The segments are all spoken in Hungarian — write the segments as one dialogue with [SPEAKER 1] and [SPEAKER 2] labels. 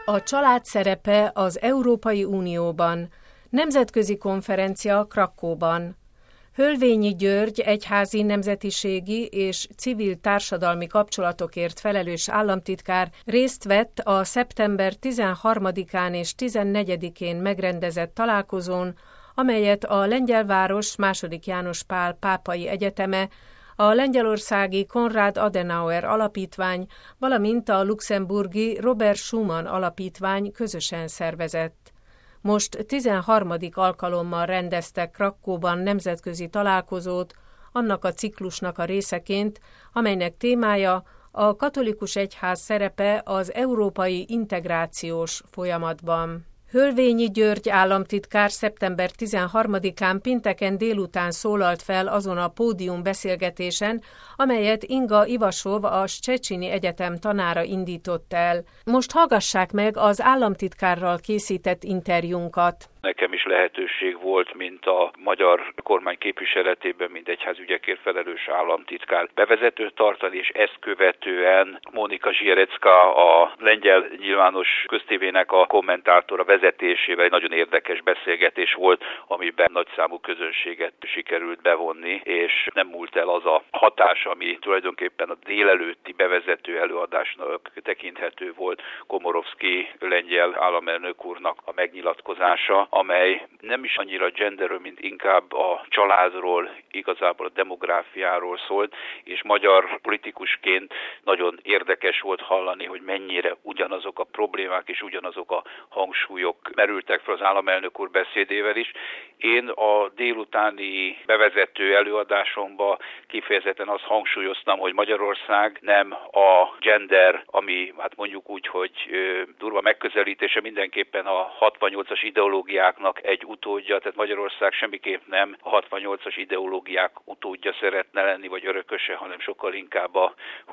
[SPEAKER 1] A család szerepe az Európai Unióban. Nemzetközi konferencia Krakkóban. Hölvényi György egyházi, nemzetiségi és civil társadalmi kapcsolatokért felelős államtitkár részt vett a szeptember 13-án és 14-én megrendezett találkozón, amelyet a Lengyelváros II. János Pál Pápai Egyeteme, a lengyelországi Konrad Adenauer Alapítvány, valamint a luxemburgi Robert Schuman Alapítvány közösen szervezett. Most 13. alkalommal rendeztek Krakkóban nemzetközi találkozót, annak a ciklusnak a részeként, amelynek témája a katolikus egyház szerepe az európai integrációs folyamatban. Hölvényi György államtitkár szeptember 13-án pénteken délután szólalt fel azon a pódium beszélgetésen, amelyet Inga Ivasov, a Szechenyi Egyetem tanára indított el. Most hallgassák meg az államtitkárral készített interjúnkat.
[SPEAKER 2] Nekem is lehetőség volt, mint a magyar kormány képviseletében, mint egyházügyekért felelős államtitkár bevezetőt tartani, és ezt követően Monika Zsierecka, a lengyel nyilvános köztévének a kommentátora vezetésével egy nagyon érdekes beszélgetés volt, amiben nagyszámú közönséget sikerült bevonni, és nem múlt el az a hatás, ami tulajdonképpen a délelőtti bevezető előadásnak tekinthető volt, Komorowski lengyel államelnök úrnak a megnyilatkozása, amely nem is annyira genderről, mint inkább a családról, igazából a demográfiáról szólt, és magyar politikusként nagyon érdekes volt hallani, hogy mennyire ugyanazok a problémák és ugyanazok a hangsúlyok merültek fel az államelnök úr beszédével is. Én a délutáni bevezető előadásomban kifejezetten azt hangsúlyoztam, hogy Magyarország nem a gender, ami hát mondjuk úgy, hogy durva megközelítése, mindenképpen a 68-as ideológiáknak egy utódja, tehát Magyarország semmiképp nem a 68-as ideológiák utódja szeretne lenni, vagy örököse, hanem sokkal inkább a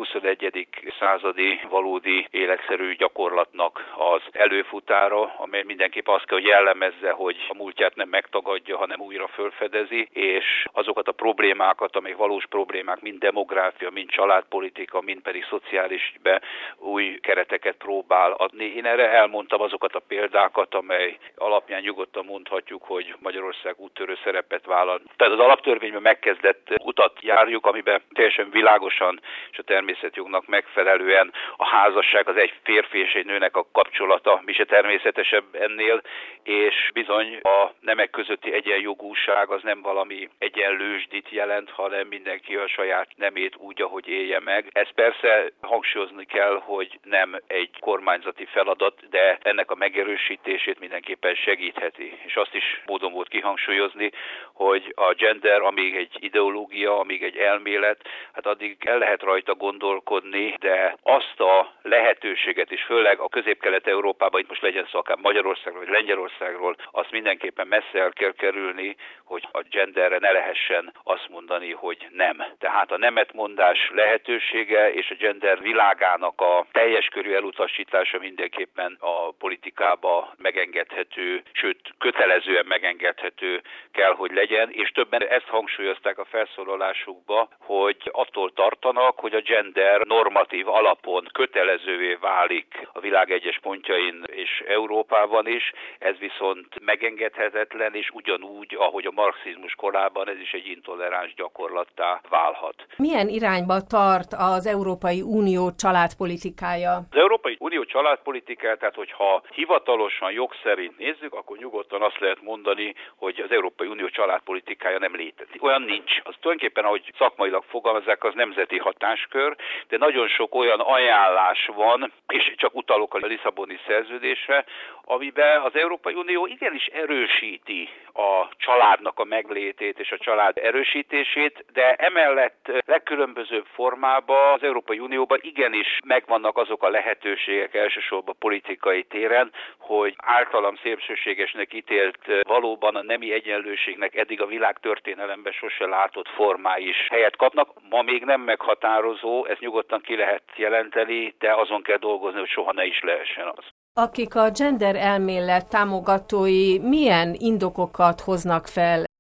[SPEAKER 2] 21. századi valódi életszerű gyakorlatnak az előfutára, amely mindenképp azt kell, hogy jellemezze, hogy a múltját nem megtagadja, hanem újra fölfedezi, és azokat a problémákat, amelyek valós problémák, mind demográfia, mind családpolitika, mind pedig szociálisbe új kereteket próbál adni. Én erre elmondtam azokat a példákat, amely alapján nyugodtan mondhatjuk, hogy Magyarország úttörő szerepet vállal. Tehát az alaptörvényben megkezdett utat járjuk, amiben teljesen világosan és a természetjognak megfelelően a házasság az egy férfi és egy nőnek a kapcsolata, mi se természetesebb ennél, és bizony a nemek közötti egyenjogúság az nem valami egyenlősdit jelent, hanem mindenki a saját nemét úgy, ahogy élje meg. Ez persze hangsúlyozni kell, hogy nem egy kormányzati feladat, de ennek a megerősítését mindenképpen segítheti. És azt is módon volt kihangsúlyozni, hogy a gender, amíg egy ideológia, amíg egy elmélet, hát addig el lehet rajta gondolkodni, de azt a lehetőséget is, főleg a Közép-Kelet-Európában, itt most legyen szó akár Magyarországról vagy Lengyelországról, azt mindenképpen messze el kell kerülni, hogy a genderre ne lehessen azt mondani, hogy nem. Tehát a nemetmondás lehetősége és a gender világának a teljes körű elutasítása mindenképpen a politikába megengedhető, sőt kötelezően megengedhető kell, hogy legyen, és többen ezt hangsúlyozták a felszólalásukba, hogy attól tartanak, hogy a gender normatív alapon kötelezővé válik a világ egyes pontjain és Európában is, ez viszont megengedhetetlen, és ugyanúgy, ahogy a marxizmus korában, ez is egy intoleráns gyakorlattá válhat.
[SPEAKER 1] Milyen irányba tart az Európai Unió családpolitikája?
[SPEAKER 2] Az Európai Unió családpolitikája, tehát hogyha hivatalosan jog szerint nézzük, akkor nyugodtan azt lehet mondani, hogy az Európai Unió családpolitikája nem létezik. Olyan nincs. Az tulajdonképpen, ahogy szakmailag fogalmazzák, az nemzeti hatáskör, de nagyon sok olyan ajánlás van, és csak utalok a Lisszaboni szerződésre, amiben az Európai Unió igenis erősíti a családnak a meglétét és a család erősítését, de emellett legkülönbözőbb formában az Európai Unióban igenis megvannak azok a lehetőségek elsősorban politikai téren, hogy általam szélsőségesnek ítélt valóban a nemi egyenlőségnek eddig a világtörténelemben sose látott formái is helyet kapnak. Ma még nem meghatározó, ezt nyugodtan ki lehet jelenteni, de azon kell dolgozni, hogy soha ne is lehessen az.
[SPEAKER 1] Akik a gender elmélet támogatói milyen indokokat hoznak fel?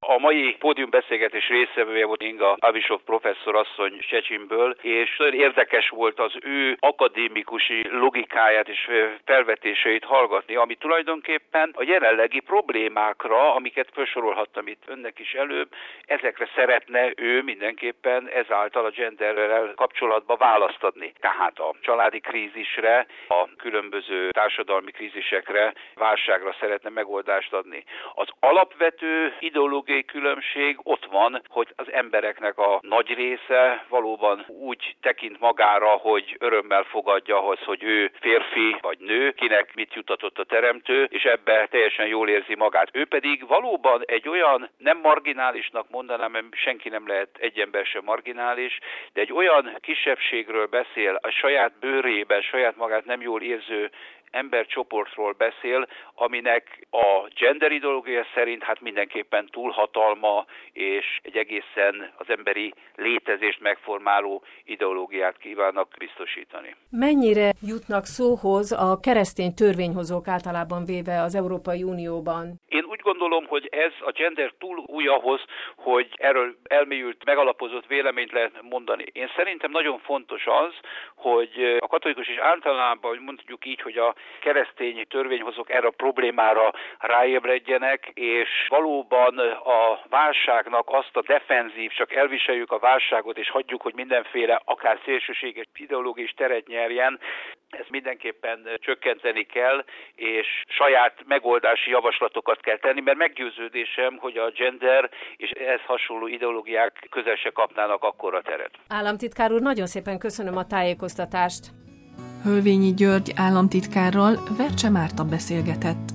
[SPEAKER 2] A mai pódiumbeszélgetés résztvevője volt Inga Avisov professzor asszony Szczecinből, és nagyon érdekes volt az ő akadémikusi logikáját és felvetéseit hallgatni, ami tulajdonképpen a jelenlegi problémákra, amiket felsorolhattam itt önnek is előbb, ezekre szeretne ő mindenképpen ezáltal a genderrel kapcsolatban választ adni. Tehát a családi krízisre, a különböző társadalmi krízisekre, válságra szeretne megoldást adni. Az alapvető ideológiai különbség ott van, hogy az embereknek a nagy része valóban úgy tekint magára, hogy örömmel fogadja az, hogy ő férfi vagy nő, kinek mit jutatott a teremtő, és ebbe teljesen jól érzi magát. Ő pedig valóban egy olyan, nem marginálisnak mondanám, mert senki nem lehet egy ember sem marginális, de egy olyan kisebbségről beszél, a saját bőrében, saját magát nem jól érző embercsoportról beszél, aminek a gender ideológia szerint hát mindenképpen túlhatalma és egy egészen az emberi létezést megformáló ideológiát kívánnak biztosítani.
[SPEAKER 1] Mennyire jutnak szóhoz a keresztény törvényhozók általában véve az Európai Unióban?
[SPEAKER 2] Én úgy gondolom, hogy ez a gender túl új ahhoz, hogy erről elmélyült, megalapozott véleményt lehet mondani. Én szerintem nagyon fontos az, hogy a katolikus is általában, mondjuk így, hogy a keresztény törvényhozók erre a problémára ráébredjenek, és valóban a válságnak azt a defenzív, csak elviseljük a válságot, és hagyjuk, hogy mindenféle, akár szélsőséges ideológiai teret nyerjen, ezt mindenképpen csökkenteni kell, és saját megoldási javaslatokat kell tenni, mert meggyőződésem, hogy a gender és ehhez hasonló ideológiák közel se kapnának akkora teret.
[SPEAKER 1] Államtitkár úr, nagyon szépen köszönöm a tájékoztatást.
[SPEAKER 3] Hölvényi György államtitkárral Vercse Márta beszélgetett.